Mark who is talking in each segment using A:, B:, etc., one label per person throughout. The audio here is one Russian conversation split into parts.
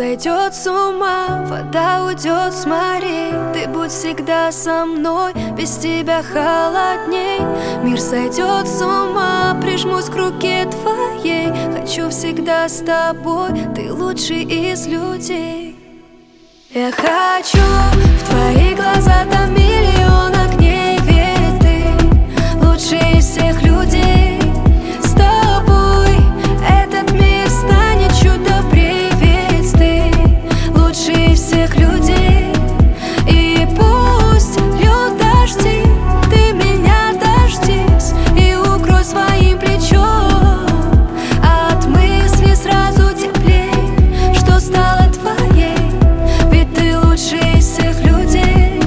A: сойдет с ума, вода уйдет с морей. Ты будь всегда со мной, без тебя холодней. Мир сойдет с ума, прижмусь к руке твоей. Хочу всегда с тобой, ты лучший из людей. Я хочу в твои глаза, там миллион огней, ведь ты лучший из всех людей. С тобой этот мир станет чуть добрей, ведь ты лучший из всех людей. И пусть льют дожди, ты меня дождись и укрой своим плечом. От мысли сразу теплей, что стало твоей, ведь ты лучший из всех людей.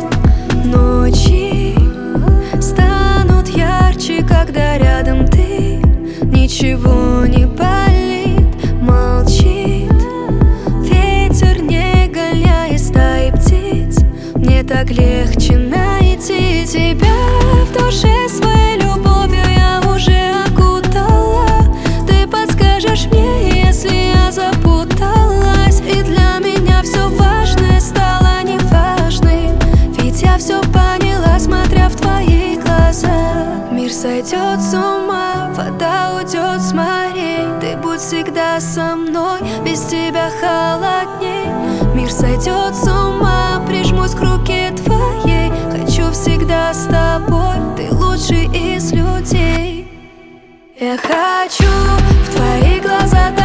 A: Ночи станут ярче, когда рядом ты. Ничего не болит, молчит ветер, не гоняя стаи птиц. Мне так легче найти тебя в душе своей любовью. Я уже окутала, ты подскажешь мне, если я запуталась. И для меня все важное стало неважным, ведь я все поняла, смотря в твои глаза. Мир сойдет с ума, вода уйдет с морей. Ты будь всегда со мной, без тебя холодней. Мир сойдет с ума, прижмусь к руке твоей. Хочу всегда с тобой, ты лучший из людей. Я хочу в твои глаза,